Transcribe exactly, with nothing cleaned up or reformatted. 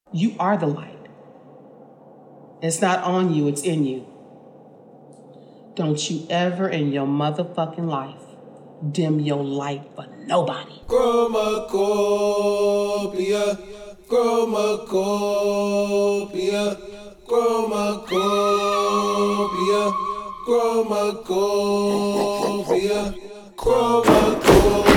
You are the light. It's not on you, it's in you. Don't you ever in your motherfucking life dim your light for nobody. Chromacopia, chromacopia, chromacopia, chromacopia, chromacopia.